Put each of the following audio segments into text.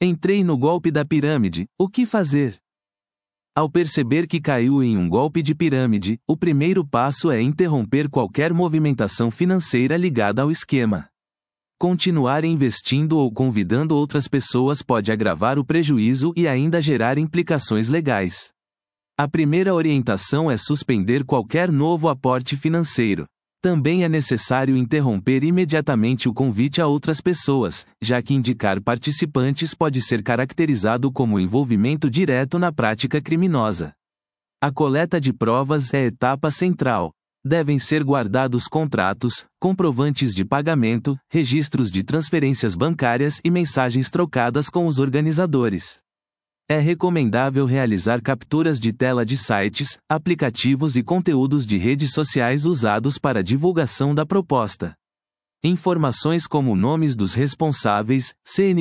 Entrei no golpe da pirâmide, o que fazer? Ao perceber que caiu em um golpe de pirâmide, o primeiro passo é interromper qualquer movimentação financeira ligada ao esquema. Continuar investindo ou convidando outras pessoas pode agravar o prejuízo e ainda gerar implicações legais. A primeira orientação é suspender qualquer novo aporte financeiro. Também é necessário interromper imediatamente o convite a outras pessoas, já que indicar participantes pode ser caracterizado como envolvimento direto na prática criminosa. A coleta de provas é a etapa central. Devem ser guardados contratos, comprovantes de pagamento, registros de transferências bancárias e mensagens trocadas com os organizadores. É recomendável realizar capturas de tela de sites, aplicativos e conteúdos de redes sociais usados para a divulgação da proposta. Informações como nomes dos responsáveis,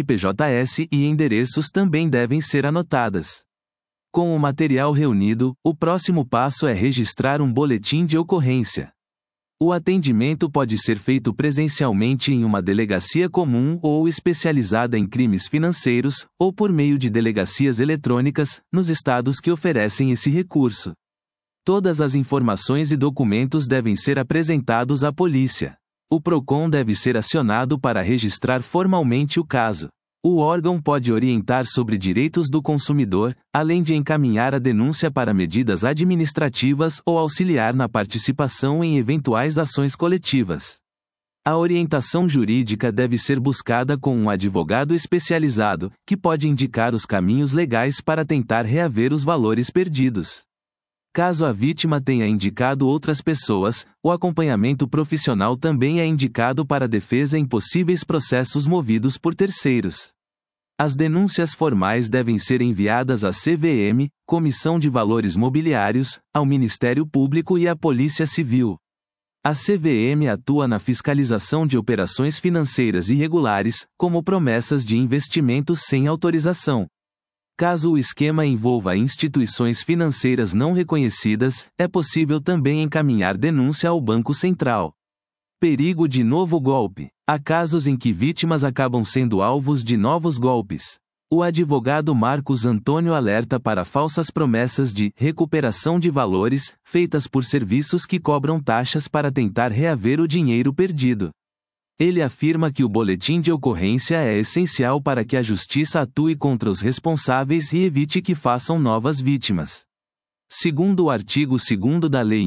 CNPJs e endereços também devem ser anotadas. Com o material reunido, o próximo passo é registrar um boletim de ocorrência. O atendimento pode ser feito presencialmente em uma delegacia comum ou especializada em crimes financeiros, ou por meio de delegacias eletrônicas, nos estados que oferecem esse recurso. Todas as informações e documentos devem ser apresentados à polícia. O PROCON deve ser acionado para registrar formalmente o caso. O órgão pode orientar sobre direitos do consumidor, além de encaminhar a denúncia para medidas administrativas ou auxiliar na participação em eventuais ações coletivas. A orientação jurídica deve ser buscada com um advogado especializado, que pode indicar os caminhos legais para tentar reaver os valores perdidos. Caso a vítima tenha indicado outras pessoas, o acompanhamento profissional também é indicado para a defesa em possíveis processos movidos por terceiros. As denúncias formais devem ser enviadas à CVM, Comissão de Valores Mobiliários, ao Ministério Público e à Polícia Civil. A CVM atua na fiscalização de operações financeiras irregulares, como promessas de investimentos sem autorização. Caso o esquema envolva instituições financeiras não reconhecidas, é possível também encaminhar denúncia ao Banco Central. Perigo de novo golpe. Há casos em que vítimas acabam sendo alvos de novos golpes. O advogado Marcos Antônio alerta para falsas promessas de recuperação de valores, feitas por serviços que cobram taxas para tentar reaver o dinheiro perdido. Ele afirma que o boletim de ocorrência é essencial para que a justiça atue contra os responsáveis e evite que façam novas vítimas. Segundo o artigo 2º da Lei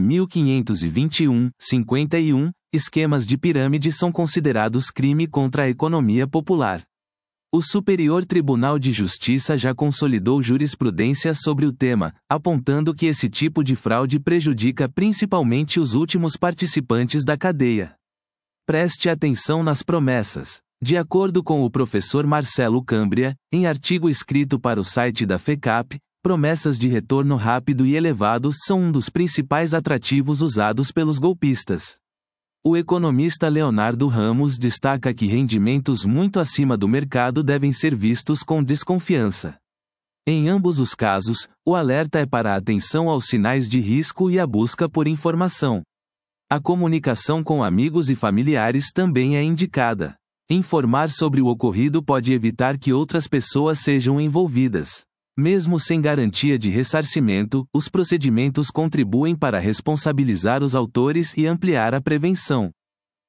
1521/51, esquemas de pirâmide são considerados crime contra a economia popular. O Superior Tribunal de Justiça já consolidou jurisprudência sobre o tema, apontando que esse tipo de fraude prejudica principalmente os últimos participantes da cadeia. Preste atenção nas promessas. De acordo com o professor Marcelo Cambria, em artigo escrito para o site da FECAP, promessas de retorno rápido e elevado são um dos principais atrativos usados pelos golpistas. O economista Leonardo Ramos destaca que rendimentos muito acima do mercado devem ser vistos com desconfiança. Em ambos os casos, o alerta é para a atenção aos sinais de risco e a busca por informação. A comunicação com amigos e familiares também é indicada. Informar sobre o ocorrido pode evitar que outras pessoas sejam envolvidas. Mesmo sem garantia de ressarcimento, os procedimentos contribuem para responsabilizar os autores e ampliar a prevenção.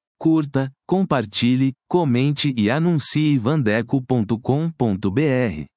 Curta, compartilhe, comente e anuncie vandeco.com.br.